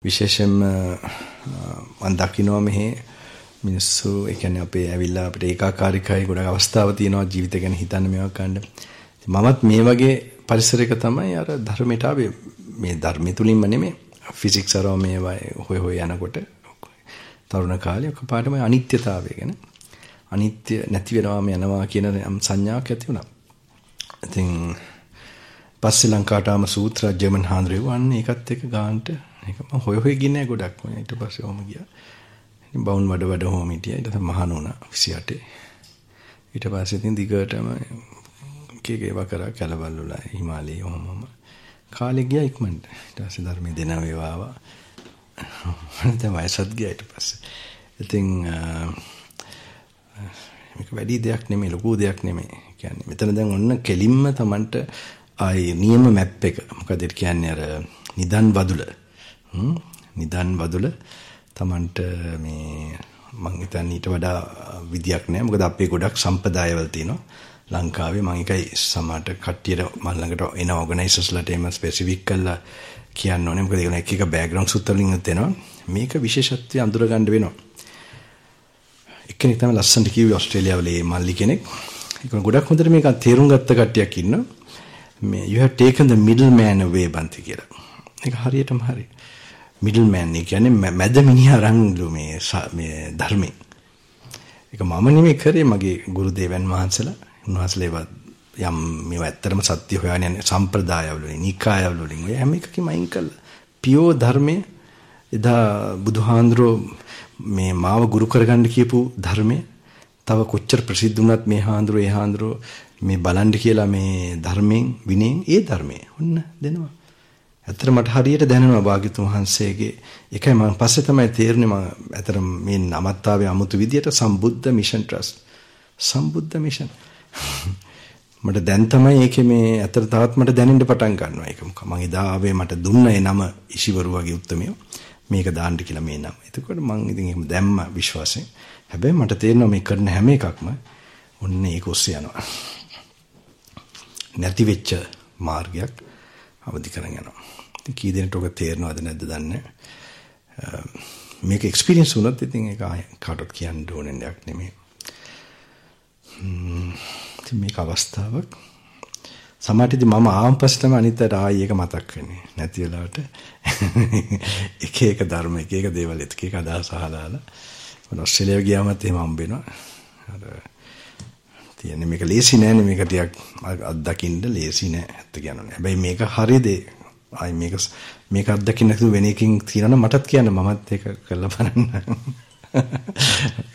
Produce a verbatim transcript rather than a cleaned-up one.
විශේෂයෙන්ම මම දකිනවා මෙහි මිනිස්සු ඒ කියන්නේ අපේ ඇවිල්ලා අපිට ඒකාකාරීකයි ගොඩක් අවස්ථාව තියෙනවා ජීවිතය ගැන හිතන්න මේවා ගන්න. මමත් මේ වගේ පරිසරයක තමයි අර ධර්මයට ආවේ මේ ධර්මය තුලින්ම නෙමෙයි ෆිසික්ස් අරව මේවා හොය හොය යනකොට තරුණ කාලේ ඔකපාරටම අනිත්‍යතාවය ගැන අනිත්‍ය නැති වෙනවාම යනවා කියන යම් සංඥාවක් ඇති වුණා. ඉතින් පස්සේ ලංකාටාම සූත්‍ර ජර්මන් හාන්දරේ වන්නේ ඒකත් එක්ක ගානට ඒක මම හොය හොය ගින්නේ ගොඩක් වුණා. ඊට පස්සේ ඔහම ගියා. ඉතින් බවුන් වඩ වඩ හොම හිටියා. ඊට පස්සේ මහාන වුණා විසි අටේ. ඊට පස්සේ ඉතින් දිගටම කීකේව කරා කැලවල් වල හිමාලයේ ඔහමම කාලේ ගියා ඉක්මනට. ඊට පස්සේ ධර්මයේ දෙන වේවා ආවා. දැන් වයසත් ගියා ඊට පස්සේ. ඉතින් මේක වැඩි දෙයක් නෙමෙයි ලොකු දෙයක් නෙමෙයි. කියන්නේ මෙතන දැන් ඔන්න කෙලින්ම Tamanට ආයි නියම මැප් එක. මොකද ඒ කියන්නේ අර නිදන් වදුල. හ්ම් නිදන් වදුල Tamanට මේ මං හිතන්නේ ඊට වඩා විදියක් නෑ. මොකද අපේ ගොඩක් සම්ප්‍රදායවල තියෙනවා. ලංකාවේ මම එකයි සමහරට කට්ටියට මම ළඟට එන ඕගනයිසර්ස්ලාට එම ස්පෙસિෆික් කරලා කියන්න ඕනේ. මොකද ඒක එක එක බෑග්ග්‍රවුන්ඩ් සුත්තලින් තේනවා. මේක විශේෂත්වය අඳුර ගන්න වෙනවා. එක්කෙනෙක් තමයි ලස්සනට කිව්වේ ඕස්ට්‍රේලියාවලේ මල්ලි කෙනෙක්. ඒක ගොඩක් හොඳට මේක තේරුම් ගත්ත කට්ටියක් ඉන්නවා. මේ you have taken the middleman away බන්ති කියලා. ඒක හරියටම හරි. middleman ඒ කියන්නේ මැද මිනිහා රංගලු මේ මේ ධර්මයේ. ඒක මම නෙමෙයි කරේ මගේ ගුරු දේවයන් වහන්සේලා. උන්වහන්සේලා යම් මේව ඇත්තටම සත්‍ය හොයන්නේ යන්නේ සම්ප්‍රදායවල වලින්, නිකායවල වලින්. ඔය හැම එකකින්ම අයින් කළා. පියෝ ධර්මයේ එදා බුදුහාඳුරෝ මේ මාව ගුරු කරගන්න කියපු ධර්මයේ තව කොච්චර ප්‍රසිද්ධ වුණත් මේ හාඳුරෝ ඒ හාඳුරෝ මේ බලන්න කියලා මේ ධර්මයෙන් විනයෙන් ඒ ධර්මයේ ඔන්න දෙනවා. ඇත්තට මට හරියට දැනෙනවා භාග්‍යතුන් වහන්සේගේ ඒකයි මම පස්සේ තමයි තේරුනේ මම ඇත්තට මේ නමත්තාවේ 아무තු විදියට සම්බුද්ධ මිෂන් ට්‍රස්ට් සම්බුද්ධ මිෂන් මට දැන් තමයි ඒකේ මේ ඇත්තට තවත් මට දැනෙන්න පටන් ගන්නවා ඒක මම එදා ආවේ මට දුන්න ඒ නම ඉසිවරු වගේ උත්තරමිය මේක දාන්න කියලා මේ නම. එතකොට මම ඉතින් එහෙම දැම්ම විශ්වාසයෙන්. හැබැයි මට තේරෙනවා මේ කරන හැම එකක්ම ඔන්න ඒක ඔස්සේ යනවා. නැති වෙච්ච මාර්ගයක් අවදි කරගෙන යනවා. ඉතින් කී දෙනෙක්ට ඔක තේරෙනවද නැද්ද දන්නේ මේක එක්ස්පීරියන්ස් වුණත් ඉතින් ඒක කාටවත් කියන්න ඕනේ දෙයක් නෙමෙයි. ඉතින් මේක අවස්ථාවක් සමහරවිට මම ආවන් පස්සේ තමයි අනිත් අයට ආයි ඒක මතක් වෙන්නේ. නැති වෙලාවට එක එක ධර්ම එක එක දේවල් එක එක අදහස් අහලාලා මම ඔස්ට්‍රේලියාව ගියාමත් එහෙම හම්බ වෙනවා. අර තියන්නේ මේක ලේසි නෑනේ මේක ටිකක් අත්දකින්න ලේසි නෑ ඇත්ත කියනවා. හැබැයි මේක හරියද ආයි මේක මේක අත්දකින්න නැතුව වෙන එකකින් තියනවා මටත් කියන්න මමත් ඒක කරලා බලන්න.